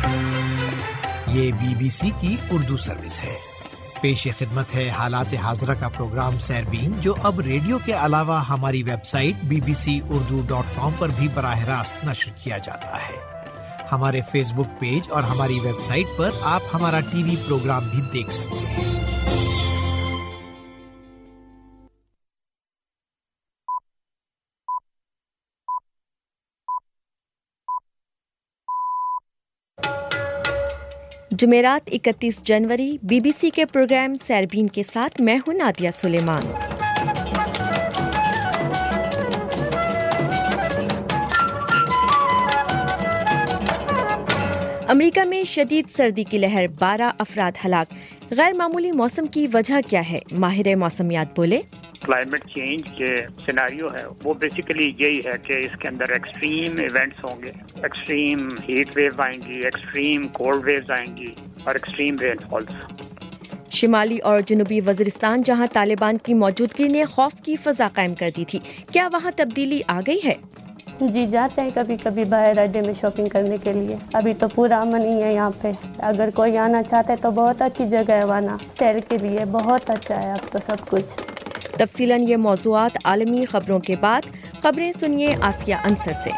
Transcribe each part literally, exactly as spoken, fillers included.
یہ B B سی کی Urdu service ہے۔ پیش خدمت ہے حالات حاضرہ کا پروگرام سیربین، جو اب ریڈیو کے علاوہ ہماری website B B C Urdu dot com پر بھی براہ راست نشر کیا جاتا ہے۔ ہمارے فیس بک پیج اور ہماری ویب سائٹ پر آپ ہمارا ٹی وی پروگرام بھی دیکھ سکتے ہیں۔ جمعرات اکتیس جنوری، بی بی سی کے پروگرام سیربین کے ساتھ میں ہوں نادیہ سلیمان۔ امریکہ میں شدید سردی کی لہر، بارہ افراد ہلاک۔ غیر معمولی موسم کی وجہ کیا ہے؟ ماہر موسمیات بولے، کلائمیٹ چینج کے سیناریو ہے وہ بیسیکلی یہی ہے کہ اس کے اندر ایکسٹریم ایونٹس ہوں گے، ایکسٹریم ہیٹ ویو آئیں گی، ایکسٹریم کولڈ ویوز آئیں گی اور ایکسٹریم رین فالز۔ شمالی اور جنوبی وزیرستان، جہاں طالبان کی موجودگی نے خوف کی فضا قائم کر دی تھی، کیا وہاں تبدیلی آ گئی ہے؟ جی جاتے ہیں کبھی کبھی باہر اڈے میں شاپنگ کرنے کے لیے۔ ابھی تو پورا امن ہی ہے یہاں پہ، اگر کوئی آنا چاہتا ہے تو بہت اچھی جگہ ہے وہاں سیر کے لیے، بہت اچھا ہے اب تو سب کچھ۔ تفصیلاً یہ موضوعات عالمی خبروں کے بعد، خبریں سنیے آسیہ انصر سے۔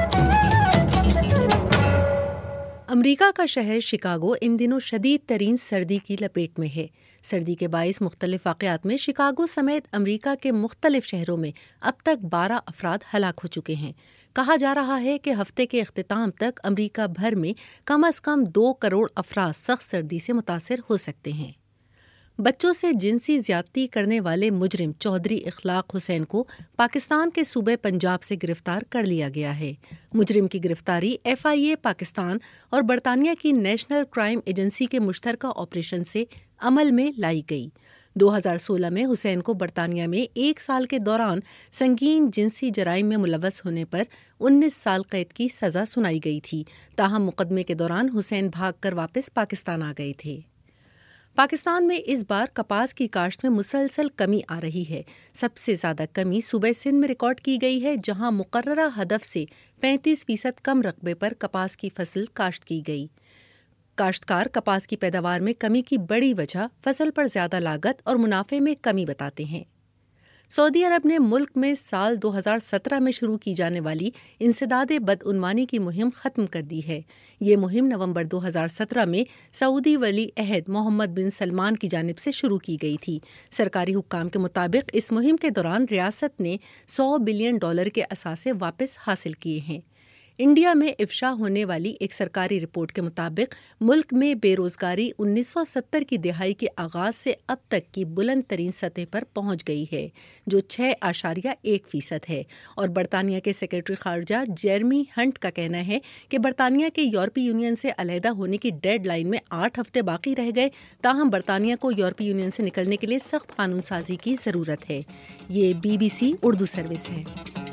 امریکہ کا شہر شکاگو ان دنوں شدید ترین سردی کی لپیٹ میں ہے۔ سردی کے باعث مختلف واقعات میں شکاگو سمیت امریکہ کے مختلف شہروں میں اب تک بارہ افراد ہلاک ہو چکے ہیں۔ کہا جا رہا ہے کہ ہفتے کے اختتام تک امریکہ بھر میں کم از کم دو کروڑ افراد سخت سردی سے متاثر ہو سکتے ہیں۔ بچوں سے جنسی زیادتی کرنے والے مجرم چودھری اخلاق حسین کو پاکستان کے صوبے پنجاب سے گرفتار کر لیا گیا ہے۔ مجرم کی گرفتاری ایف آئی اے پاکستان اور برطانیہ کی نیشنل کرائم ایجنسی کے مشترکہ آپریشن سے عمل میں لائی گئی۔ دو ہزار سولہ میں حسین کو برطانیہ میں ایک سال کے دوران سنگین جنسی جرائم میں ملوث ہونے پر انیس سال قید کی سزا سنائی گئی تھی، تاہم مقدمے کے دوران حسین بھاگ کر واپس پاکستان آ گئے تھے۔ پاکستان میں اس بار کپاس کی کاشت میں مسلسل کمی آ رہی ہے۔ سب سے زیادہ کمی صوبہ سندھ میں ریکارڈ کی گئی ہے، جہاں مقررہ ہدف سے پینتیس فیصد کم رقبے پر کپاس کی فصل کاشت کی گئی۔ کاشتکار کپاس کی پیداوار میں کمی کی بڑی وجہ فصل پر زیادہ لاگت اور منافع میں کمی بتاتے ہیں۔ سعودی عرب نے ملک میں سال دو ہزار سترہ میں شروع کی جانے والی انسداد بدعنوانی کی مہم ختم کر دی ہے۔ یہ مہم نومبر دو ہزار سترہ میں سعودی ولی عہد محمد بن سلمان کی جانب سے شروع کی گئی تھی۔ سرکاری حکام کے مطابق اس مہم کے دوران ریاست نے سو بلین ڈالر کے اثاثے واپس حاصل کیے ہیں۔ انڈیا میں افشا ہونے والی ایک سرکاری رپورٹ کے مطابق ملک میں بے روزگاری انیس سو ستر کی دہائی کے آغاز سے اب تک کی بلند ترین سطح پر پہنچ گئی ہے، جو چھ اشاریہ ایک فیصد ہے، اور برطانیہ کے سیکرٹری خارجہ جیرمی ہنٹ کا کہنا ہے کہ برطانیہ کے یورپی یونین سے علیحدہ ہونے کی ڈیڈ لائن میں آٹھ ہفتے باقی رہ گئے، تاہم برطانیہ کو یورپی یونین سے نکلنے کے لیے سخت قانون سازی کی ضرورت ہے۔ یہ B B C Urdu service ہے۔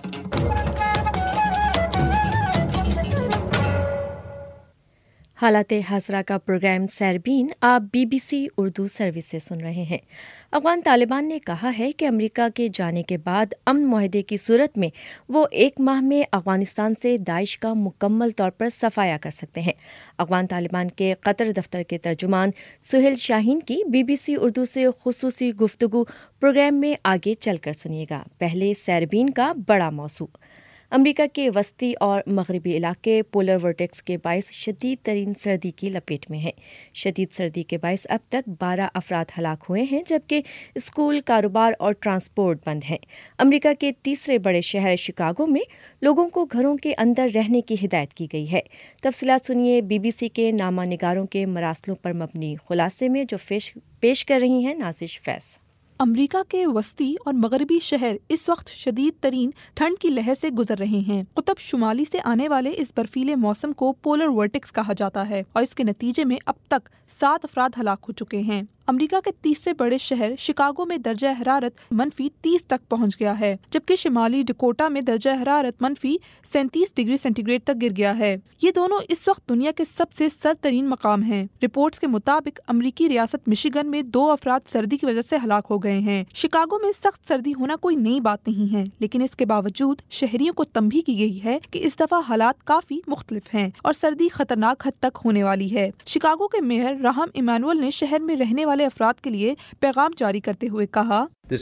حالات حاضرہ کا پروگرام سیربین آپ B B C Urdu service سے سن رہے ہیں۔ افغان طالبان نے کہا ہے کہ امریکہ کے جانے کے بعد امن معاہدے کی صورت میں وہ ایک ماہ میں افغانستان سے داعش کا مکمل طور پر صفایا کر سکتے ہیں۔ افغان طالبان کے قطر دفتر کے ترجمان سہیل شاہین کی بی بی سی اردو سے خصوصی گفتگو پروگرام میں آگے چل کر سنیے گا۔ پہلے سیربین کا بڑا موضوع۔ امریکہ کے وسطی اور مغربی علاقے پولر ورٹیکس کے باعث شدید ترین سردی کی لپیٹ میں ہیں۔ شدید سردی کے باعث اب تک بارہ افراد ہلاک ہوئے ہیں، جبکہ اسکول، کاروبار اور ٹرانسپورٹ بند ہیں۔ امریکہ کے تیسرے بڑے شہر شکاگو میں لوگوں کو گھروں کے اندر رہنے کی ہدایت کی گئی ہے۔ تفصیلات سنیے بی بی سی کے نامہ نگاروں کے مراسلوں پر مبنی خلاصے میں، جو پیش کر رہی ہیں نازش فیض۔ امریکہ کے وسطی اور مغربی شہر اس وقت شدید ترین ٹھنڈ کی لہر سے گزر رہے ہیں۔ قطب شمالی سے آنے والے اس برفیلے موسم کو پولر ورٹیکس کہا جاتا ہے، اور اس کے نتیجے میں اب تک سات افراد ہلاک ہو چکے ہیں۔ امریکہ کے تیسرے بڑے شہر شکاگو میں درجہ حرارت منفی تیس تک پہنچ گیا ہے، جبکہ شمالی ڈکوٹا میں درجہ حرارت منفی سینتیس ڈگری سینٹی گریڈ تک گر گیا ہے۔ یہ دونوں اس وقت دنیا کے سب سے سرد ترین مقام ہیں۔ رپورٹس کے مطابق امریکی ریاست مشیگن میں دو افراد سردی کی وجہ سے ہلاک ہو گئے ہیں۔ شکاگو میں سخت سردی ہونا کوئی نئی بات نہیں ہے، لیکن اس کے باوجود شہریوں کو تنبیہ کی گئی ہے کہ اس دفعہ حالات کافی مختلف ہیں اور سردی خطرناک حد تک ہونے والی ہے۔ شکاگو کے میئر راہم ایمانوئل نے شہر میں رہنے والے افراد کے لیے پیغام جاری کرتے ہوئے کہا،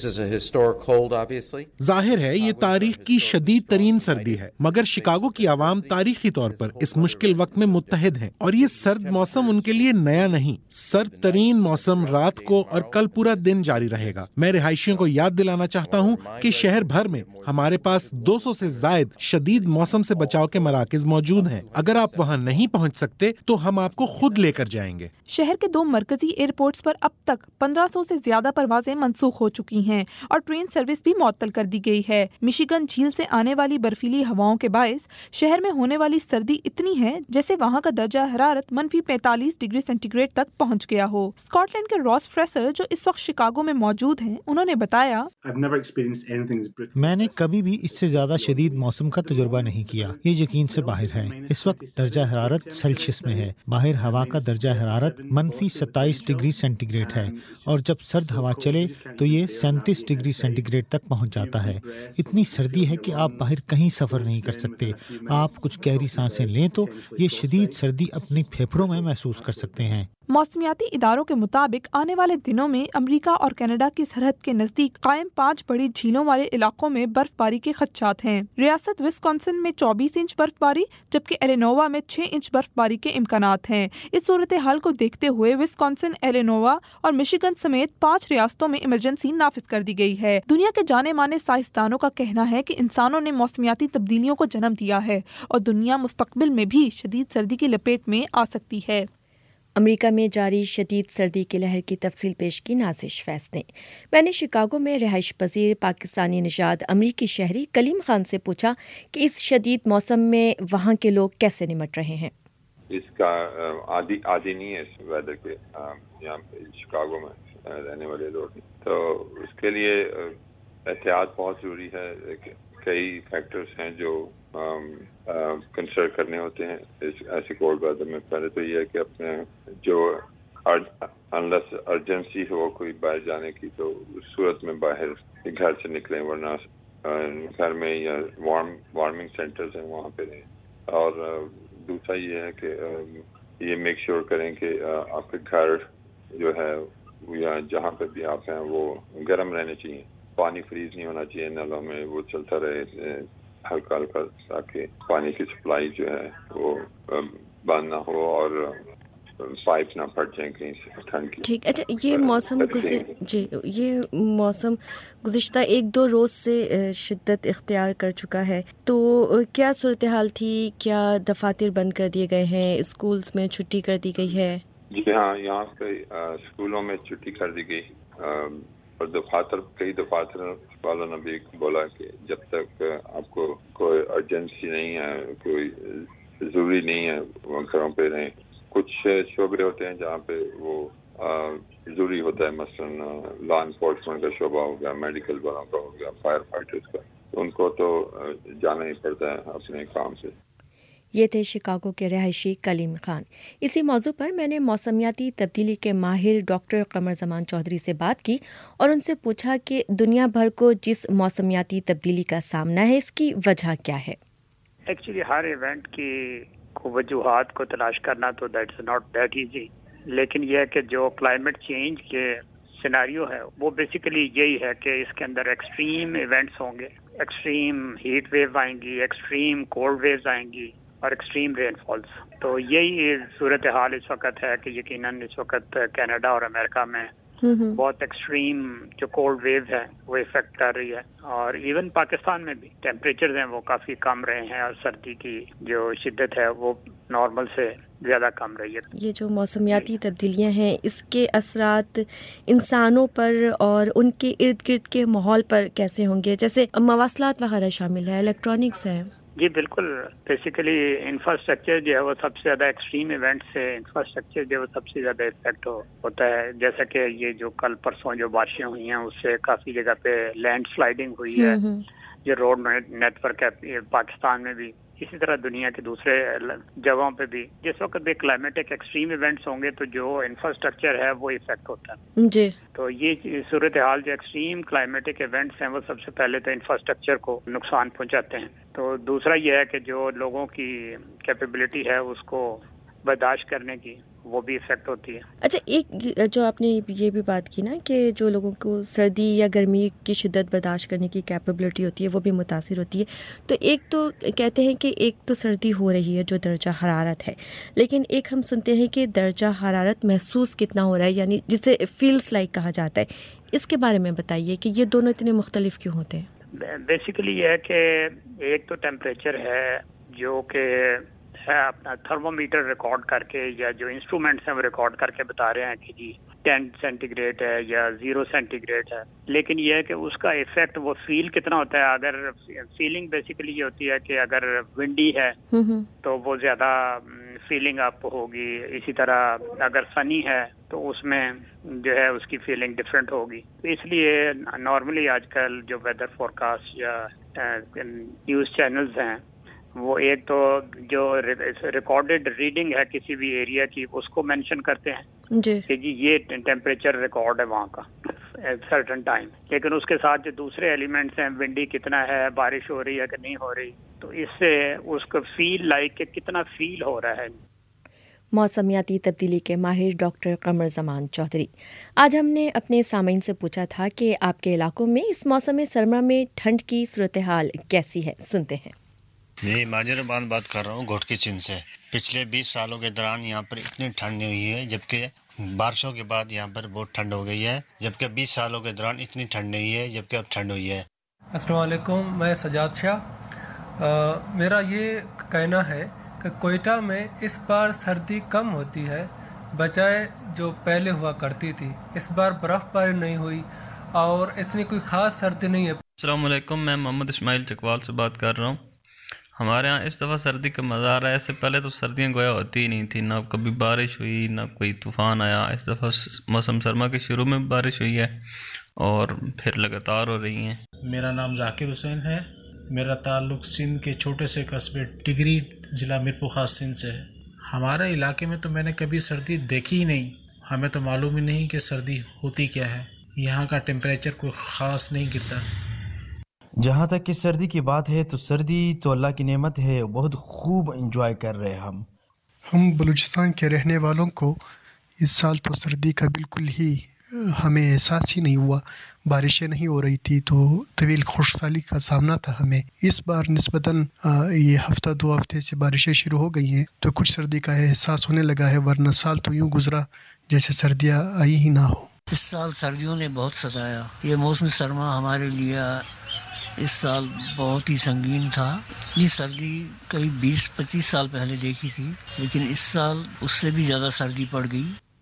ظاہر ہے یہ تاریخ کی شدید ترین سردی ہے، مگر شکاگو کی عوام تاریخی طور پر اس مشکل وقت میں متحد ہیں اور یہ سرد موسم ان کے لیے نیا نہیں۔ سرد ترین موسم رات کو اور کل پورا دن جاری رہے گا۔ میں رہائشیوں کو یاد دلانا چاہتا ہوں کہ شہر بھر میں ہمارے پاس دو سو سے زائد شدید موسم سے بچاؤ کے مراکز موجود ہیں۔ اگر آپ وہاں نہیں پہنچ سکتے تو ہم آپ کو خود لے کر جائیں گے۔ شہر کے دو مرکزی ایئرپورٹس پر اب تک پندرہ سو سے زیادہ پروازیں منسوخ ہو چکی ہیں اور ٹرین سروس بھی معطل کر دی گئی ہے۔ مشیگن جھیل سے آنے والی برفیلی ہواؤں کے باعث شہر میں ہونے والی سردی اتنی ہے جیسے وہاں کا درجہ حرارت منفی پینتالیس ڈگری سینٹی گریڈ تک پہنچ گیا ہو۔ اسکاٹ لینڈ کے راس فریسر جو اس وقت شکاگو میں موجود ہیں، انہوں نے بتایا، میں نے کبھی بھی اس سے زیادہ شدید موسم کا تجربہ نہیں کیا۔ یہ یقین سے باہر ہے۔ اس وقت درجہ حرارت سیلسیس میں ہے۔ باہر ہوا کا درجہ حرارت منفی ستائیس ڈگری سینٹی گریڈ ہے اور جب سرد ہوا چلے تو یہ سینتیس ڈگری سینٹی گریڈ تک پہنچ جاتا ہے۔ اتنی سردی ہے کہ آپ باہر کہیں سفر نہیں کر سکتے۔ آپ کچھ گہری سانسیں لیں تو یہ شدید سردی اپنی پھیپھڑوں میں محسوس کر سکتے ہیں۔ موسمیاتی اداروں کے مطابق آنے والے دنوں میں امریکہ اور کینیڈا کی سرحد کے نزدیک قائم پانچ بڑی جھیلوں والے علاقوں میں برف باری کے خدشات ہیں۔ ریاست وسکونسن میں چوبیس انچ برف باری جبکہ ایلینووا میں چھ انچ برف باری کے امکانات ہیں۔ اس صورتحال کو دیکھتے ہوئے وسکونسن، ایلینووا اور مشیگن سمیت پانچ ریاستوں میں ایمرجنسی نافذ کر دی گئی ہے۔ دنیا کے جانے مانے سائنسدانوں کا کہنا ہے کہ انسانوں نے موسمیاتی تبدیلیوں کو جنم دیا ہے اور دنیا مستقبل میں بھی شدید سردی کی لپیٹ میں آ سکتی ہے۔ امریکہ میں جاری شدید سردی کی لہر کی تفصیل پیش کی نازش فیض نے۔ میں نے شکاگو میں رہائش پذیر پاکستانی نژاد امریکی شہری کلیم خان سے پوچھا کہ اس شدید موسم میں وہاں کے لوگ کیسے نمٹ رہے ہیں۔ اس کا عادی عادی نہیں ہے اس ویدر کے یہاں پہ شکاگو میں رہنے والے لوگ، تو اس کے لیے احتیاط بہت ضروری ہے۔ کئی فیکٹرز ہیں جو کنسیڈر کرنے ہوتے ہیں ایسے کولڈ ویدر میں۔ پہلے تو یہ ہے کہ اپنے جو انلیس ارجنسی ہو کوئی باہر جانے کی تو اس صورت میں باہر گھر سے نکلیں، ورنہ گھر میں یا وارم وارمنگ سینٹرز ہیں وہاں پہ رہیں۔ اور دوسرا یہ ہے کہ یہ میک شیور کریں کہ آپ کے گھر جو ہے یا جہاں پہ بھی آپ ہیں وہ گرم رہنے چاہیے۔ پانی فریز نہیں ہونا چاہیے نلوں میں، وہ چلتا رہے ہلکا ہلکا تاکہ پانی کی سپلائی جو ہے وہ بند نہ ہو اور پائپ نہ پھٹ جائیں کہیں سے ٹھنڈ کی۔ ٹھیک، اچھا یہ موسم جی یہ موسم گزشتہ ایک دو روز سے شدت اختیار کر چکا ہے، تو کیا صورتحال تھی؟ کیا دفاتر بند کر دیے گئے ہیں؟ اسکولز میں چھٹی کر دی گئی ہے؟ جی ہاں، یہاں پہ اسکولوں میں چھٹی کر دی گئی اور دفاتر کئی دفاتر والوں نے بھی بولا کہ جب تک آپ کو کوئی ارجنسی نہیں ہے، کوئی ضروری نہیں ہے وہ گھروں پہ رہیں۔ کچھ شعبے ہوتے ہیں جہاں پہ وہ ضروری ہوتا ہے، مثلاً لا انفورسمنٹ کا شعبہ ہو گیا، میڈیکل والوں کا ہو گیا، فائر فائٹرز کا، ان کو تو جانا ہی پڑتا ہے اپنے کام سے۔ یہ تھے شکاگو کے رہائشی کلیم خان۔ اسی موضوع پر میں نے موسمیاتی تبدیلی کے ماہر ڈاکٹر قمر زمان چودھری سے بات کی اور ان سے پوچھا کہ دنیا بھر کو جس موسمیاتی تبدیلی کا سامنا ہے اس کی وجہ کیا ہے۔ ایکچولی ہر ایونٹ کی وجوہات کو تلاش کرنا تو دیٹس ناٹ دیٹ ایزی، لیکن یہ ہے کہ جو کلائمیٹ چینج کے سیناریو ہے وہ بیسیکلی یہی ہے کہ اس کے اندر ایکسٹریم ایونٹس ہوں گے، ایکسٹریم ہیٹ ویو آئیں گی، ایکسٹریم کولڈ ویوز آئیں گی اور ایکسٹریم رین فالز۔ تو یہی صورتحال اس وقت ہے کہ یقیناً اس وقت کینیڈا اور امریکہ میں بہت ایکسٹریم جو کولڈ ویو ہے وہ افیکٹ کر رہی ہے، اور ایون پاکستان میں بھی ٹیمپریچرز ہیں وہ کافی کم رہے ہیں اور سردی کی جو شدت ہے وہ نارمل سے زیادہ کم رہی ہے۔ یہ جو موسمیاتی تبدیلیاں ہیں اس کے اثرات انسانوں پر اور ان کے ارد گرد کے ماحول پر کیسے ہوں گے؟ جیسے مواصلات وغیرہ شامل ہے، الیکٹرانکس ہے۔ جی بالکل، بیسیکلی انفراسٹرکچر جو ہے وہ سب سے زیادہ ایکسٹریم ایونٹ سے انفراسٹرکچر جو ہے وہ سب سے زیادہ افیکٹ ہوتا ہے. جیسا کہ یہ جو کل پرسوں جو بارشیں ہوئی ہیں اس سے کافی جگہ پہ لینڈ سلائڈنگ ہوئی ہے. یہ روڈ نیٹ ورک ہے پاکستان میں بھی، اسی طرح دنیا کے دوسرے جگہوں پہ بھی. جس وقت بھی کلائمیٹک ایکسٹریم ایونٹس ہوں گے تو جو انفراسٹرکچر ہے وہ افیکٹ ہوتا ہے. جی تو یہ صورتحال جو ایکسٹریم کلائمیٹک ایونٹس ہیں وہ سب سے پہلے تو انفراسٹرکچر کو نقصان پہنچاتے ہیں. تو دوسرا یہ ہے کہ جو لوگوں کی کیپیبلٹی ہے اس کو برداشت کرنے کی وہ بھی افیکٹ ہوتی ہے. اچھا، ایک جو آپ نے یہ بھی بات کی نا کہ جو لوگوں کو سردی یا گرمی کی شدت برداشت کرنے کی کیپیبلٹی ہوتی ہے وہ بھی متاثر ہوتی ہے. تو ایک تو کہتے ہیں کہ ایک تو سردی ہو رہی ہے جو درجہ حرارت ہے، لیکن ایک ہم سنتے ہیں کہ درجہ حرارت محسوس کتنا ہو رہا ہے، یعنی جسے فیلز لائک کہا جاتا ہے. اس کے بارے میں بتائیے کہ یہ دونوں اتنے مختلف کیوں ہوتے ہیں؟ بیسیکلی یہ ہے کہ ایک تو ٹیمپریچر ہے جو کہ ہے اپنا تھرمو میٹر ریکارڈ کر کے یا جو انسٹرومنٹس ہیں وہ ریکارڈ کر کے بتا رہے ہیں کہ جی ٹین سینٹی گریڈ ہے یا زیرو سینٹی گریڈ ہے. لیکن یہ ہے کہ اس کا ایفیکٹ وہ فیل کتنا ہوتا ہے. اگر فیلنگ بیسیکلی یہ ہوتی ہے کہ اگر ونڈی ہے تو وہ زیادہ فیلنگ آپ ہوگی. اسی طرح اگر سنی ہے تو اس میں جو ہے اس کی فیلنگ ڈفرینٹ ہوگی. اس لیے نارملی آج کل جو ویدر فورکاسٹ یا نیوز چینلز ہیں وہ ایک تو جو ریکارڈڈ ریڈنگ ہے کسی بھی ایریا کی اس کو مینشن کرتے ہیں جی کہ جی یہ ٹیمپریچر ریکارڈ ہے وہاں کا سرٹن ٹائم. لیکن اس کے ساتھ جو دوسرے ایلیمنٹس ہیں، ونڈی کتنا ہے، بارش ہو رہی ہے کہ نہیں ہو رہی، تو اس سے اس کو فیل لائک کہ کتنا فیل ہو رہا ہے. موسمیاتی تبدیلی کے ماہر ڈاکٹر قمر زمان چودھری. آج ہم نے اپنے سامعین سے پوچھا تھا کہ آپ کے علاقوں میں اس موسم سرما میں ٹھنڈ کی صورتحال کیسی ہے. سنتے ہیں. میں ماجر رحمان بات کر رہا ہوں گھوٹ کی چین سے. پچھلے بیس سالوں کے دوران یہاں پر اتنی ٹھنڈ نہیں ہوئی ہے، جبکہ بارشوں کے بعد یہاں پر بہت ٹھنڈ ہو گئی ہے. جبکہ بیس سالوں کے دوران اتنی ٹھنڈ نہیں ہے جبکہ اب ٹھنڈ ہوئی ہے. السلام علیکم، میں سجاد شاہ. میرا یہ کہنا ہے کہ کوئٹہ میں اس بار سردی کم ہوتی ہے بجائے جو پہلے ہوا کرتی تھی. اس بار برف باری نہیں ہوئی اور اتنی کوئی خاص سردی نہیں ہے. السلام علیکم، میں محمد اسماعیل چکوال سے بات کر رہا ہوں. ہمارے ہاں اس دفعہ سردی کا مزہ آ رہا ہے. اس سے پہلے تو سردیاں گویا ہوتی ہی نہیں تھی، نہ کبھی بارش ہوئی نہ کوئی طوفان آیا. اس دفعہ موسم سرما کے شروع میں بارش ہوئی ہے اور پھر لگاتار ہو رہی ہیں. میرا نام ذاکر حسین ہے. میرا تعلق سندھ کے چھوٹے سے قصبے ٹگری ضلع میرپور خاص سندھ سے ہے. ہمارے علاقے میں تو میں نے کبھی سردی دیکھی ہی نہیں. ہمیں تو معلوم ہی نہیں کہ سردی ہوتی کیا ہے. یہاں کا ٹیمپریچر کوئی خاص نہیں گرتا. جہاں تک کہ سردی کی بات ہے تو سردی تو اللہ کی نعمت ہے، بہت خوب انجوائے کر رہے ہیں ہم. ہم بلوچستان کے رہنے والوں کو اس سال تو سردی کا بالکل ہی ہمیں احساس ہی نہیں ہوا. بارشیں نہیں ہو رہی تھی تو طویل خشکسالی کا سامنا تھا ہمیں. اس بار نسبتاً یہ ہفتہ دو ہفتے سے بارشیں شروع ہو گئی ہیں تو کچھ سردی کا احساس ہونے لگا ہے، ورنہ سال تو یوں گزرا جیسے سردیاں آئی ہی نہ ہو. اس سال سردیوں نے بہت ستایا. یہ موسم سرما ہمارے لیے اس سال بہت ہی سنگین تھا. یہ سردی قریب بیس پچیس سال پہلے دیکھی تھی، لیکن اس سال اس سے بھی زیادہ سردی پڑ گئی.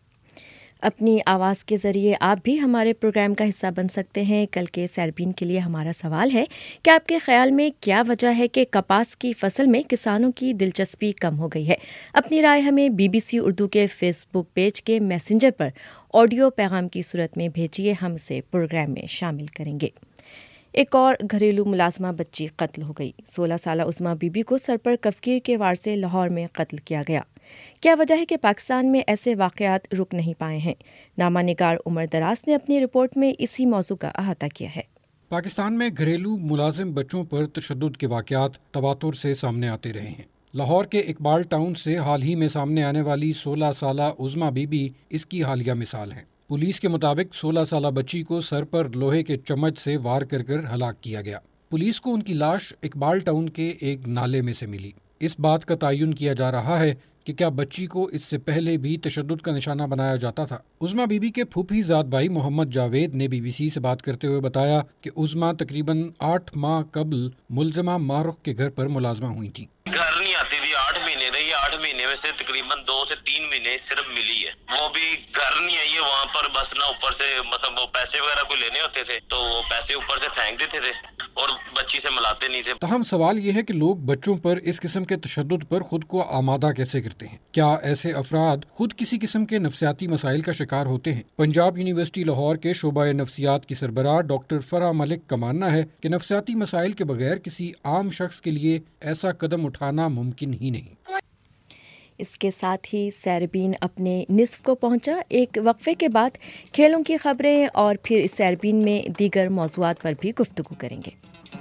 اپنی آواز کے ذریعے آپ بھی ہمارے پروگرام کا حصہ بن سکتے ہیں. کل کے سیربین کے لیے ہمارا سوال ہے کہ آپ کے خیال میں کیا وجہ ہے کہ کپاس کی فصل میں کسانوں کی دلچسپی کم ہو گئی ہے؟ اپنی رائے ہمیں بی بی سی اردو کے فیس بک پیج کے میسنجر پر آڈیو پیغام کی صورت میں بھیجیے، ہم اسے پروگرام میں شامل کریں گے. ایک اور گھریلو ملازمہ بچی قتل ہو گئی. سولہ سالہ عظمیٰ بی بی کو سر پر کفگیر کے وار سے لاہور میں قتل کیا گیا. کیا وجہ ہے کہ پاکستان میں ایسے واقعات رک نہیں پائے ہیں؟ نامہ نگار عمر دراز نے اپنی رپورٹ میں اسی موضوع کا احاطہ کیا ہے. پاکستان میں گھریلو ملازم بچوں پر تشدد کے واقعات تواتر سے سامنے آتے رہے ہیں. لاہور کے اقبال ٹاؤن سے حال ہی میں سامنے آنے والی سولہ سالہ عظمیٰ بی بی اس کی حالیہ مثال ہے. پولیس کے مطابق سولہ سالہ بچی کو سر پر لوہے کے چمچ سے وار کر کر ہلاک کیا گیا. پولیس کو ان کی لاش اقبال ٹاؤن کے ایک نالے میں سے ملی. اس بات کا تعین کیا جا رہا ہے کہ کیا بچی کو اس سے پہلے بھی تشدد کا نشانہ بنایا جاتا تھا. عظمیٰ بی بی کے پھوپھی زاد بھائی محمد جاوید نے بی بی سی سے بات کرتے ہوئے بتایا کہ عظمیٰ تقریباً آٹھ ماہ قبل ملزمہ ماہرخ کے گھر پر ملازمہ ہوئی تھی. گھر نہیں آتی تھی آٹھ مہینے رہی. آٹھ مہینے میں سے تقریباً دو سے تین مہینے صرف ملی ہے. وہ بھی گھر نہیں آئی ہے وہاں پر، بس نہ اوپر سے مثلا وہ پیسے وغیرہ کوئی لینے ہوتے تھے تو وہ پیسے اوپر سے پھینک دیتے تھے. اور بچی سے ملاتے نہیں تھے. تاہم سوال یہ ہے کہ لوگ بچوں پر اس قسم کے تشدد پر خود کو آمادہ کیسے کرتے ہیں؟ کیا ایسے افراد خود کسی قسم کے نفسیاتی مسائل کا شکار ہوتے ہیں؟ پنجاب یونیورسٹی لاہور کے شعبہ نفسیات کی سربراہ ڈاکٹر فرح ملک کا ماننا ہے کہ نفسیاتی مسائل کے بغیر کسی عام شخص کے لیے ایسا قدم اٹھانا ممکن ہی نہیں. اس کے ساتھ ہی سیربین اپنے نصف کو پہنچا. ایک وقفے کے بعد کھیلوں کی خبریں اور پھر اس سیربین میں دیگر موضوعات پر بھی گفتگو کریں گے.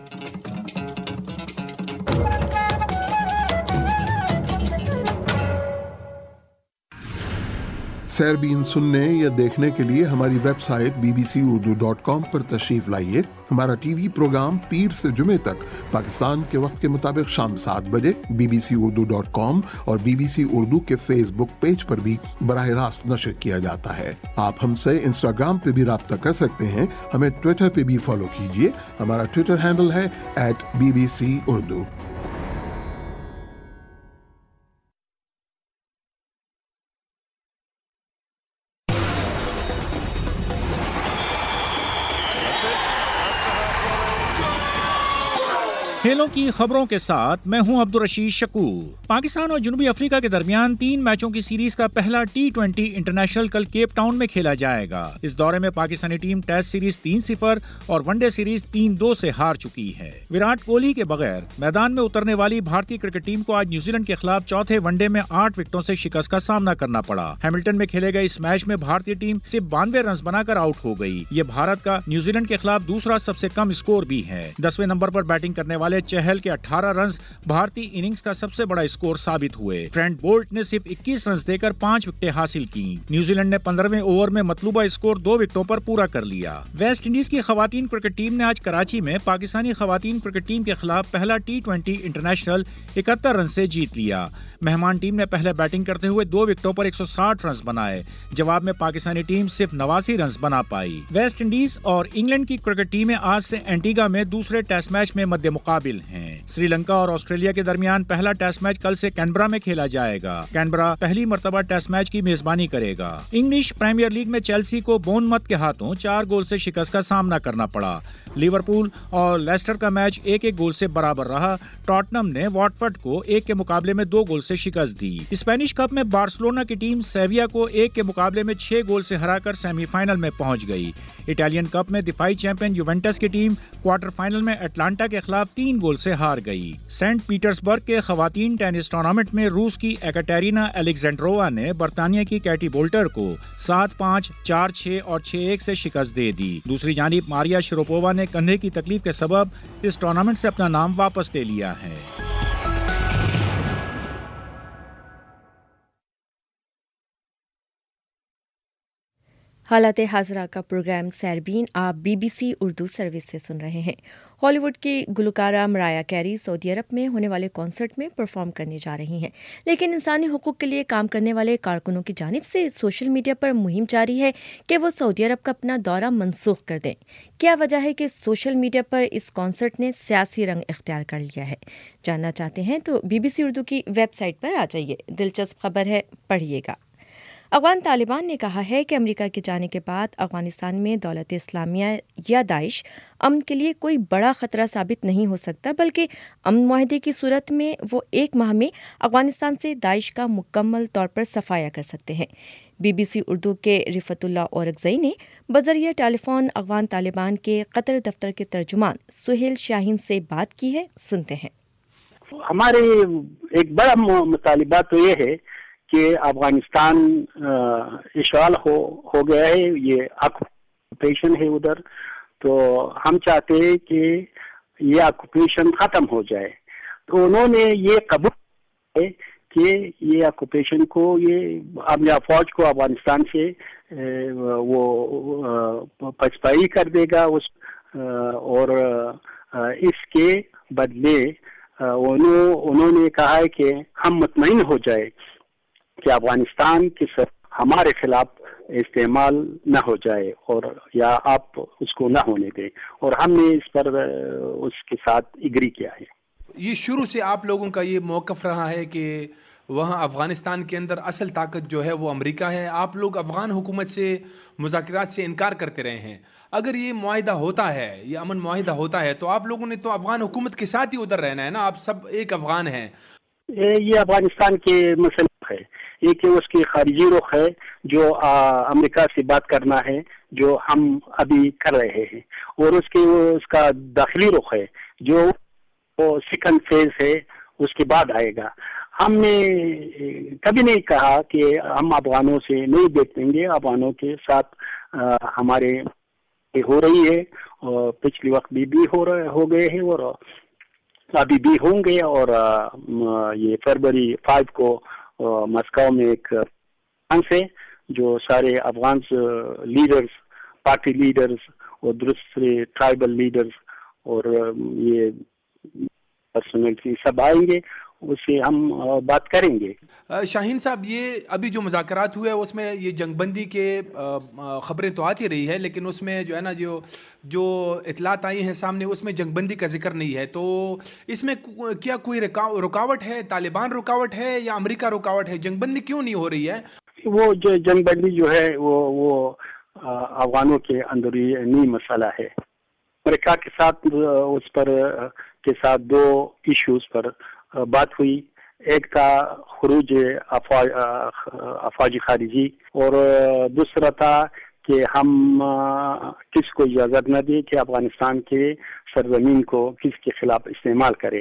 سیربین سننے یا دیکھنے کے لیے ہماری website B B C Urdu dot com پر تشریف لائیے. ہمارا ٹی وی پروگرام پیر سے جمعے تک پاکستان کے وقت کے مطابق شام سات بجے B B C Urdu dot com اور بی بی سی اردو کے فیس بک پیج پر بھی براہ راست نشر کیا جاتا ہے. آپ ہم سے انسٹاگرام پہ بھی رابطہ کر سکتے ہیں. ہمیں ٹویٹر پہ بھی فالو کیجیے. ہمارا ٹویٹر ہینڈل ہے at B B C Urdu. کھیلوں کی خبروں کے ساتھ میں ہوں عبدالرشید شکور. پاکستان اور جنوبی افریقہ کے درمیان تین میچوں کی سیریز کا پہلا ٹی ٹوینٹی انٹرنیشنل کل کیپ ٹاؤن میں کھیلا جائے گا. اس دورے میں پاکستانی ٹیم ٹیسٹ سیریز تین صفر اور ون ڈے سیریز تین دو سے ہار چکی ہے. وراٹ کوہلی کے بغیر میدان میں اترنے والی بھارتی کرکٹ ٹیم کو آج نیوزی لینڈ کے خلاف چوتھے ون ڈے میں آٹھ وکٹوں سے شکست کا سامنا کرنا پڑا. ہیملٹن میں کھیلے گئے اس میچ میں بھارتی ٹیم صرف بانوے رنز بنا کر آؤٹ ہو گئی. یہ بھارت کا نیوزی لینڈ کے خلاف دوسرا سب سے کم اسکور بھی ہے. دسویں نمبر پر بیٹنگ کرنے والے چہل کے اٹھارہ رنز بھارتی اننگز کا سب سے بڑا اسکور ثابت ہوئے. ٹرینٹ بولٹ نے صرف اکیس رنز دے کر پانچ وکٹیں حاصل کی. نیوزی لینڈ نے پندرہویں اوور میں مطلوبہ اسکور دو وکٹوں پر پورا کر لیا. ویسٹ انڈیز کی خواتین کرکٹ ٹیم نے آج کراچی میں پاکستانی خواتین کرکٹ ٹیم کے خلاف پہلا ٹی ٹوینٹی انٹرنیشنل اکہتر رن سے جیت لیا. مہمان ٹیم نے پہلے بیٹنگ کرتے ہوئے دو وکٹوں پر ایک سو ساٹھ رنز بنائے. جواب میں پاکستانی ٹیم صرف نواسی رنز بنا پائی. ویسٹ انڈیز اور انگلینڈ کی کرکٹ ٹیمیں آج سے اینٹیگا میں دوسرے ٹیسٹ میچ میں مد مقابل ہیں. سری لنکا اور آسٹریلیا کے درمیان پہلا ٹیسٹ میچ کل سے کینبرا میں کھیلا جائے گا. کینبرا پہلی مرتبہ ٹیسٹ میچ کی میزبانی کرے گا. انگلش پریمیئر لیگ میں چیلسی کو بون مت کے ہاتھوں چار گول سے شکست کا سامنا کرنا پڑا. لیورپول اور لیسٹر کا میچ ایک ایک گول سے برابر رہا. ٹاٹنم نے واٹفورڈ کو ایک کے مقابلے میں دو گول سے شکست دی. اسپینش کپ میں بارسلونا کی ٹیم سیویا کو ایک کے مقابلے میں چھ گول سے ہرا کر سیمی فائنل میں پہنچ گئی. اٹالین کپ میں دفاعی چیمپئن یوونٹس کی ٹیم کوارٹر فائنل میں اٹلانٹا کے خلاف تین گول سے ہار گئی. سینٹ پیٹرزبرگ کے خواتین ٹینس ٹورنامنٹ میں روس کی ایکاٹیرینا الیگزینڈرووا نے برطانیہ کی کیٹی بولٹر کو سات پانچ چار چھ اور چھ ایک سے شکست دے دی. دوسری جانب ماریا شروپووا نے کندھے کی تکلیف کے سبب اس ٹورنامنٹ سے اپنا نام واپس لے لیا ہے. حالات حاضرہ کا پروگرام سیربین آپ B B C Urdu service سے سن رہے ہیں. ہالی ووڈ کی گلوکارہ مرایا کیری سعودی عرب میں ہونے والے کانسرٹ میں پرفارم کرنے جا رہی ہیں، لیکن انسانی حقوق کے لیے کام کرنے والے کارکنوں کی جانب سے سوشل میڈیا پر مہم جاری ہے کہ وہ سعودی عرب کا اپنا دورہ منسوخ کر دیں. کیا وجہ ہے کہ سوشل میڈیا پر اس کانسرٹ نے سیاسی رنگ اختیار کر لیا ہے؟ جاننا چاہتے ہیں تو بی بی سی اردو کی ویب سائٹ پر آ جائیے. دلچسپ خبر ہے، پڑھیے گا. افغان طالبان نے کہا ہے کہ امریکہ کے جانے کے بعد افغانستان میں دولت اسلامیہ یا داعش امن کے لیے کوئی بڑا خطرہ ثابت نہیں ہو سکتا، بلکہ امن معاہدے کی صورت میں وہ ایک ماہ میں افغانستان سے داعش کا مکمل طور پر صفایا کر سکتے ہیں. بی بی سی اردو کے رفعت اللہ اورکزئی نے بذریعہ ٹیلی فون افغان طالبان کے قطر دفتر کے ترجمان سہیل شاہین سے بات کی ہے. سنتے ہیں. ہمارے ایک بڑا مطالبہ تو یہ ہے کہ افغانستان اشغال ہو ہو گیا ہے، یہ آکوپیشن ہے ادھر، تو ہم چاہتے ہیں کہ یہ آکوپیشن ختم ہو جائے. تو انہوں نے یہ قبول ہے کہ یہ آکوپیشن کو، یہ امن فوج کو افغانستان سے وہ پسپائی کر دے گا اس، اور اس کے بدلے انہوں نے کہا ہے کہ ہم مطمئن ہو جائے کہ افغانستان کی سر ہمارے خلاف استعمال نہ ہو جائے، اور یا آپ اس کو نہ ہونے دیں، اور ہم نے اس پر اس کے ساتھ اگری کیا ہے. یہ شروع سے آپ لوگوں کا یہ موقف رہا ہے کہ وہاں افغانستان کے اندر اصل طاقت جو ہے وہ امریکہ ہے. آپ لوگ افغان حکومت سے مذاکرات سے انکار کرتے رہے ہیں. اگر یہ معاہدہ ہوتا ہے, یہ امن معاہدہ ہوتا ہے, تو آپ لوگوں نے تو افغان حکومت کے ساتھ ہی ادھر رہنا ہے نا, آپ سب ایک افغان ہیں. یہ افغانستان کے مسئلہ ہے, ایک اس کی خارجی رخ ہے جو امریکہ سے بات کرنا ہے جو ہم ابھی کر رہے ہیں, اور اس کے اس کا داخلی رخ ہے جو سیکنڈ فیز ہے, اس کے بعد آئے گا. ہم نے کبھی نہیں کہا کہ ہم افغانوں سے نہیں بیٹھیں گے, افغانوں کے ساتھ ہمارے ہو رہی ہے, اور پچھلی وقت بھی بھی ہو رہے ہو گئے ہیں اور ابھی بھی ہوں گے. اور یہ فروری فائیو کو مسکو میں ایک کانفرنس ہے جو سارے افغان لیڈرز, پارٹی لیڈرز اور دوسرے ٹرائبل لیڈرز اور یہ پرسنالٹی سب آئیں گے, اس سے ہم بات کریں گے. شاہین صاحب, یہ ابھی جو مذاکرات ہوئے اس میں یہ جنگ بندی کے خبریں تو آتی رہی ہے, لیکن اس میں جو ہے نا جو جو اطلاعات آئی ہیں سامنے اس میں جنگ بندی کا ذکر نہیں ہے. تو اس میں کیا کوئی رکاوٹ ہے, طالبان رکاوٹ ہے یا امریکہ رکاوٹ ہے؟ جنگ بندی کیوں نہیں ہو رہی ہے؟ وہ جو جنگ بندی جو ہے وہ وہ افغانوں کے اندرونی مسئلہ ہے. امریکہ کے ساتھ اس پر کے ساتھ دو ایشوز پر بات ہوئی. ایک تھا خروج افواج افواج خارجی, اور دوسرا تھا کہ ہم کس کو اجازت نہ دیں کہ افغانستان کے سرزمین کو کس کے خلاف استعمال کرے.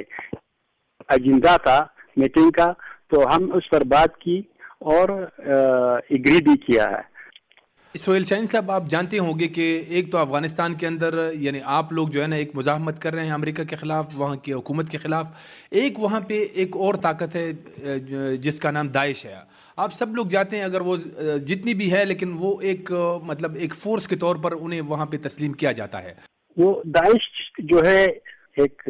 ایجنڈا تھا میٹنگ کا, تو ہم اس پر بات کی اور ایگری بھی کیا ہے. سہیل شاہین صاحب, آپ جانتے ہوں گے کہ ایک تو افغانستان کے اندر یعنی آپ لوگ جو ہے نا ایک مزاحمت کر رہے ہیں امریکہ کے خلاف, وہاں کی حکومت کے خلاف. ایک وہاں پہ ایک اور طاقت ہے جس کا نام داعش ہے. آپ سب لوگ جاتے ہیں, اگر وہ جتنی بھی ہے لیکن وہ ایک مطلب ایک فورس کے طور پر انہیں وہاں پہ تسلیم کیا جاتا ہے. وہ داعش جو ہے ایک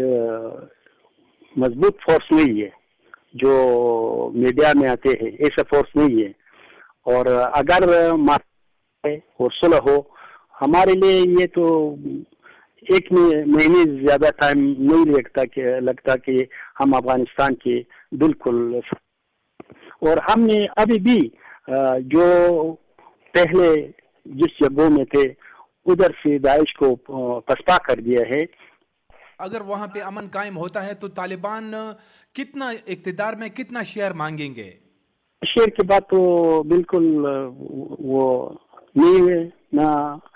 مضبوط فورس نہیں ہے جو میڈیا میں آتے ہیں, ایسا فورس نہیں ہے. اور اگر اور صلح ہو, ہمارے لیے یہ تو ایک مہینے زیادہ ٹائم نہیں لگتا کہ لگتا کہ ہم افغانستان کے بالکل. اور ہم نے ابھی بھی جو پہلے جس جگہوں میں تھے ادھر سے داعش کو پسپا کر دیا ہے. اگر وہاں پہ امن قائم ہوتا ہے تو طالبان کتنا اقتدار میں کتنا شیئر مانگیں گے؟ شیئر کی بات تو بالکل وہ نہیں ہے, نہ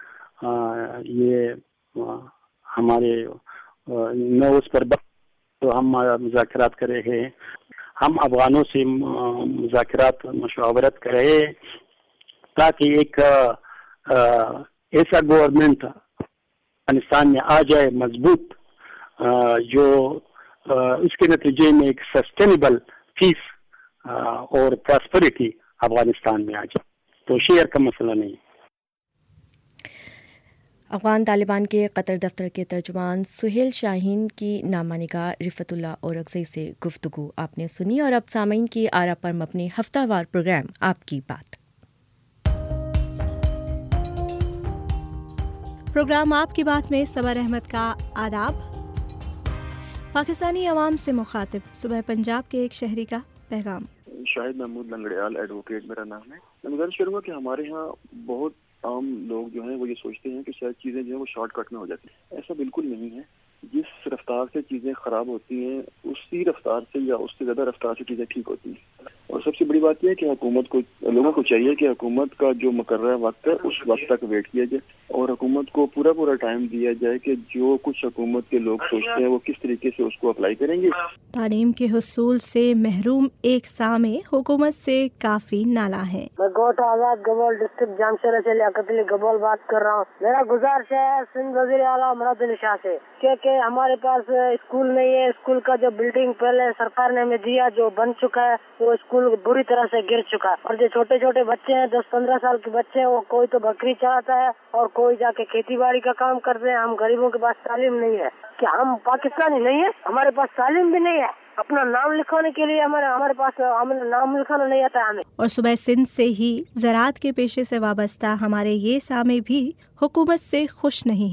یہ ہمارے نہ اس پر تو ہم مذاکرات کر رہے ہیں. ہم افغانوں سے مذاکرات مشاورت کر رہے ہیں تاکہ ایک ایسا گورنمنٹ افغانستان میں آ جائے مضبوط, جو اس کے نتیجے میں ایک سسٹینیبل پیس اور پراسپریٹی افغانستان میں آ جائے. تو شیئر کا مسئلہ نہیں. افغان طالبان کے قطر دفتر کے ترجمان سہیل شاہین کی نامہ نگار رفت اللہ اورکزئی سے گفتگو آپ نے سنی. اور اب سامعین کی آرا پر مبنی ہفتہ وار پروگرام آپ کی بات. پروگرام آپ کی بات میں صبر احمد کا آداب. پاکستانی عوام سے مخاطب صبح پنجاب کے ایک شہری کا پیغام. شاہد محمود لنگڑیال ایڈوکیٹ میرا نام ہے. میں گزارش کروں گا کہ ہمارے ہاں بہت عام لوگ جو ہیں وہ یہ سوچتے ہیں کہ شاید چیزیں جو ہیں وہ شارٹ کٹ میں ہو جاتی ہیں. ایسا بالکل نہیں ہے. جس رفتار سے چیزیں خراب ہوتی ہیں اسی رفتار سے یا اس سے زیادہ رفتار سے چیزیں ٹھیک ہوتی ہیں. اور سب سے بڑی بات یہ ہے کہ حکومت کو لوگوں کو چاہیے کہ حکومت کا جو مقررہ وقت ہے اس وقت تک ویٹ کیا جائے اور حکومت کو پورا پورا ٹائم دیا جائے کہ جو کچھ حکومت کے لوگ سوچتے ہیں وہ کس طریقے سے اس کو اپلائی کریں گے. تعلیم کے حصول سے محروم ایک سامع حکومت سے کافی نالاں ہے. میں گوٹ آزاد گبول ڈسٹرکٹ جامشورہ سے لیاقت علی گبول بات کر رہا ہوں. میرا گزارش ہے سندھ وزیر اعلیٰ مراد علی شاہ سے کہ کہ ہمارے پاس اسکول نہیں ہے. اسکول کا جو بلڈنگ پہلے سرکار نے ہمیں دیا جو بن چکا ہے وہ اسکول بری طرح سے گر چکا ہے. اور جو چھوٹے چھوٹے بچے ہیں دس پندرہ سال کے بچے ہیں وہ کوئی تو بکری چلاتا ہے اور کوئی جا کے کھیتی باڑی کا کام کرتے ہیں. ہم غریبوں کے پاس تعلیم نہیں ہے. کیا ہم پاکستانی نہیں ہے؟ ہمارے پاس تعلیم بھی نہیں ہے. اپنا نام لکھوانے کے لیے ہمارے ہمارے پاس ہمیں نام لکھانا نہیں آتا ہمیں. اور صبح سندھ سے ہی زراعت کے پیشے سے وابستہ ہمارے یہ سامع بھی حکومت سے خوش نہیں ہیں.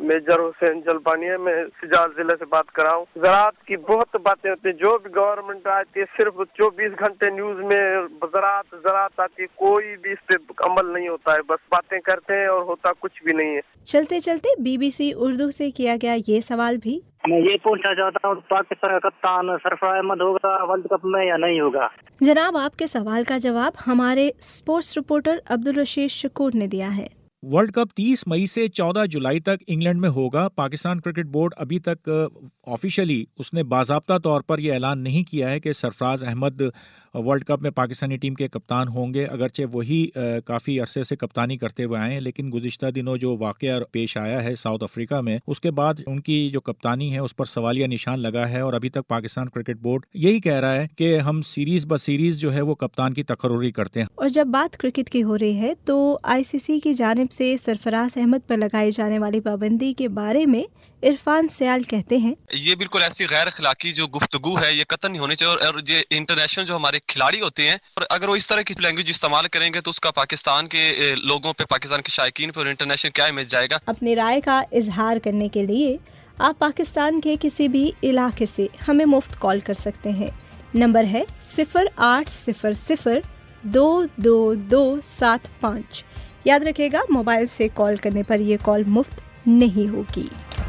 मेजर हुसैन जलपानिया, मैं सिजाल जिले से बात कर रहा हूँ। ज़राअत की बहुत बातें होती है, जो भी गवर्नमेंट आती है सिर्फ चौबीस घंटे न्यूज में ज़राअत ज़राअत आती है, कोई भी इस पे अमल नहीं होता है, बस बातें करते हैं और होता कुछ भी नहीं है। चलते चलते बीबीसी उर्दू से किया गया ये सवाल भी। मैं ये पूछना चाहता हूँ, पाकिस्तान का कप्तान सरफराज अहमद होगा वर्ल्ड कप में या नहीं होगा? जनाब, आपके सवाल का जवाब हमारे स्पोर्ट्स रिपोर्टर अब्दुल रशीद शकूर ने दिया है। वर्ल्ड कप तीस मई से चौदह जुलाई तक इंग्लैंड में होगा। पाकिस्तान क्रिकेट बोर्ड अभी तक ऑफिशियली उसने बाज़ाब्ता तौर पर यह ऐलान नहीं किया है कि सरफराज अहमद वर्ल्ड कप में पाकिस्तानी टीम के कप्तान होंगे, अगरचे वही काफ़ी अरसे से कप्तानी करते हुए आए हैं, लेकिन गुज़िश्ता दिनों जो वाक़या पेश आया है साउथ अफ्रीका में, उसके बाद उनकी जो कप्तानी है उस पर सवालिया निशान लगा है और अभी तक पाकिस्तान क्रिकेट बोर्ड यही कह रहा है कि हम सीरीज़ ब सीरीज़ जो है वो कप्तान की तकर्रुरी करते हैं। और जब बात क्रिकेट की हो रही है तो आईसीसी की जानिब से सरफराज अहमद पर लगाई जाने वाली पाबंदी के बारे में इरफान सयाल कहते हैं, ये बिल्कुल ऐसी गैर अखलाकी जो गुफ्तगू है ये कतई नहीं होनी चाहिए। और ये इंटरनेशनल जो हमारे खिलाड़ी होते हैं, और अगर वो इस तरह की लैंग्वेज इस्तेमाल करेंगे तो उसका पाकिस्तान के लोगों पे, पाकिस्तान के शायकीन पे और इंटरनेशनल क्या इमेज जाएगा। अपनी राय का इजहार करने के लिए आप पाकिस्तान के किसी भी इलाके से हमें मुफ्त कॉल कर सकते हैं। नंबर है सिफर आठ सिफर सिफर दो दो दो सात पाँच। याद रखिएगा, मोबाइल से कॉल करने पर यह कॉल मुफ्त नहीं होगी।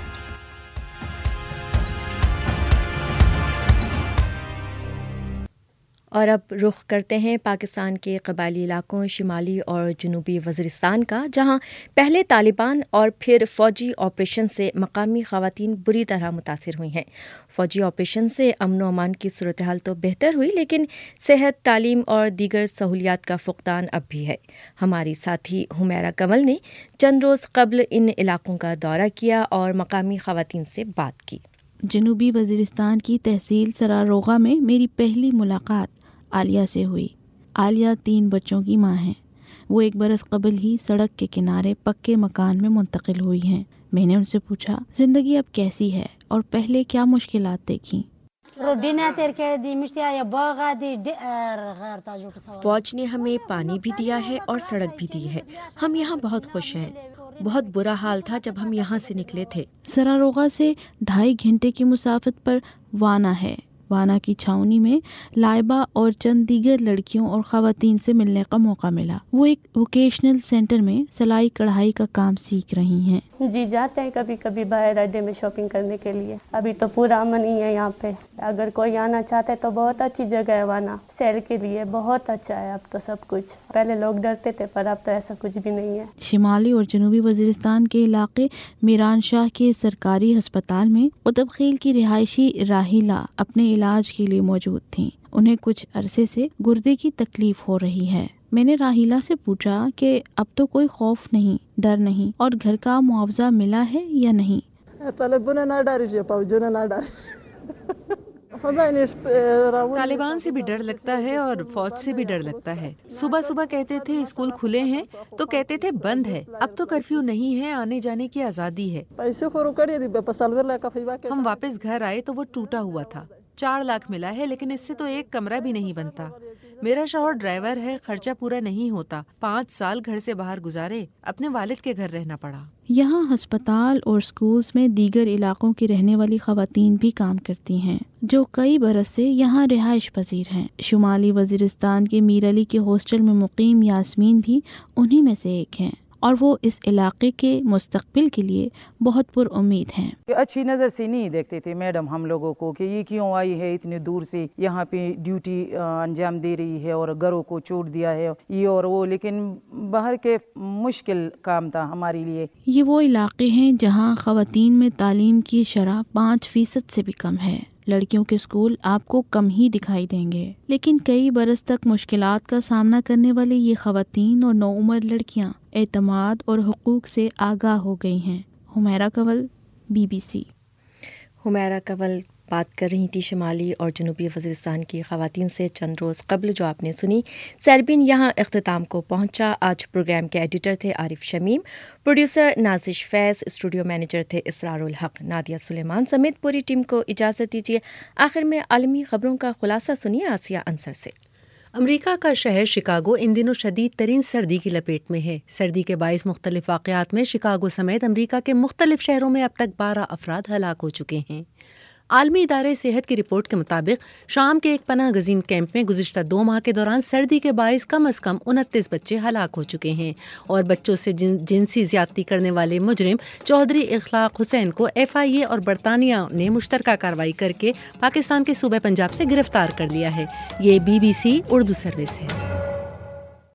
और अब रुख करते हैं पाकिस्तान के कबायली इलाकों शिमाली और जनूबी वज़ीरिस्तान का, जहां पहले तालिबान और फिर फ़ौजी ऑपरेशन से मकामी ख़वातीन बुरी तरह मुतासिर हुई हैं। फ़ौजी ऑपरेशन से अमन व अमान की सूरत हाल तो बेहतर हुई, लेकिन सेहत, तालीम और दीगर सहूलियात का फुक़दान अब भी है। हमारी साथी हुमैरा कंवल ने चंद रोज़ कबल इन इलाकों का दौरा किया और मकामी ख़वातीन से बात की। जनूबी वज़ीरिस्तान की तहसील सरारोगा में मेरी पहली मुलाकात आलिया से हुई। आलिया तीन बच्चों की माँ हैं। वो एक बरस कबल ही सड़क के किनारे पक्के मकान में मुंतकिल हुई हैं। मैंने उनसे पूछा ज़िंदगी अब कैसी है और पहले क्या मुश्किलात देखी। फौज ने हमें पानी भी दिया है और सड़क भी दी है। हम यहाँ बहुत खुश हैं। बहुत बुरा हाल था जब हम यहाँ से निकले थे। सरारोगा से ढाई घंटे की मुसाफत पर वाना है। वाना की छावनी में लाइबा और चंद दीगर लड़कियों और ख़वातीन से मिलने का मौका मिला। वो एक वोकेशनल सेंटर में सिलाई कढ़ाई का काम सीख रही हैं। जी जाते हैं कभी कभी बाहर अड्डे में शॉपिंग करने के लिए। अभी तो पूरा अमन ही है यहाँ पे। अगर कोई आना चाहता है तो बहुत अच्छी जगह है वाना, सैर के लिए बहुत अच्छा है। अब तो सब कुछ, पहले लोग डरते थे पर अब तो ऐसा कुछ भी नहीं है। शिमाली और जनूबी वज़ीरिस्तान के इलाके मीरान शाह के सरकारी अस्पताल में कुतुब खेल की रिहायशी राहिला अपने इलाज के लिए मौजूद थीं। उन्हें कुछ अरसे से गुर्दे की तकलीफ हो रही है। मैंने राहिला से पूछा कि अब तो कोई खौफ नहीं, डर नहीं, और घर का मुआवजा मिला है या नहीं। तालिबान से भी डर लगता है और फौज से भी डर लगता है। सुबह सुबह कहते थे स्कूल खुले हैं तो कहते थे बंद है। अब तो कर्फ्यू नहीं है, आने जाने की आज़ादी है। हम वापस घर आए तो वो टूटा हुआ था। चार लाख मिला है लेकिन इससे तो एक कमरा भी नहीं बनता। मेरा शौहर ड्राइवर है, खर्चा पूरा नहीं होता। पाँच साल घर से बाहर गुजारे, अपने वालिद के घर रहना पड़ा। यहाँ अस्पताल और स्कूल्स में दीगर इलाकों की रहने वाली ख़वातीन भी काम करती हैं, जो कई बरस से यहाँ रिहाइश पजीर हैं। शुमाली वज़ीरिस्तान के मीर अली के हॉस्टल में मुकीम यास्मीन भी उन्हीं में से एक हैं, और वो इस इलाके के मुस्तकबिल के लिए बहुत पुरउम्मीद हैं। अच्छी नज़र से नहीं देखते थे मैडम हम लोगों को कि ये क्यों आई है इतने दूर से यहाँ पे ड्यूटी अंजाम दे रही है और घरों को छोड़ दिया है ये और वो, लेकिन बाहर के मुश्किल काम था हमारे लिए। ये वो इलाके हैं जहाँ ख़वातीन में तालीम की शरह पाँच फीसद से भी कम है। लड़कियों के स्कूल आपको कम ही दिखाई देंगे, लेकिन कई बरस तक मुश्किलात का सामना करने वाली ये ख़वातीन और नौउम्र लड़कियां एतमाद और हुकूक से आगाह हो गई हैं। हुमैरा कंवल, बीबीसी। हुमैरा कंवल बात कर रही थी शिमाली और जनूबी वज़ीरिस्तान की ख़वातीन से चंद रोज़ कबल जो आपने सुनी। सरबीन यहाँ इख्तिताम को पहुँचा। आज प्रोग्राम के एडिटर थे Arif Shamim, producer Nazish Faiz, studio manager थे इसरारुल हक। नादिया सुलेमान समेत पूरी टीम को इजाज़त दीजिए। आखिर में आलमी ख़बरों का खुलासा सुनिए आसिया अंसर से। امریکہ کا شہر شکاگو ان دنوں شدید ترین سردی کی لپیٹ میں ہے۔ سردی کے باعث مختلف واقعات میں شکاگو سمیت امریکہ کے مختلف شہروں میں اب تک بارہ افراد ہلاک ہو چکے ہیں۔ عالمی ادارے صحت کی رپورٹ کے مطابق شام کے ایک پناہ گزین کیمپ میں گزشتہ دو ماہ کے دوران سردی کے باعث کم از کم انتیس بچے ہلاک ہو چکے ہیں اور بچوں سے جن جنسی زیادتی کرنے والے مجرم چودھری اخلاق حسین کو ایف آئی اے اور برطانیہ نے مشترکہ کارروائی کر کے پاکستان کے صوبہ پنجاب سے گرفتار کر لیا ہے۔ یہ B B C Urdu service ہے۔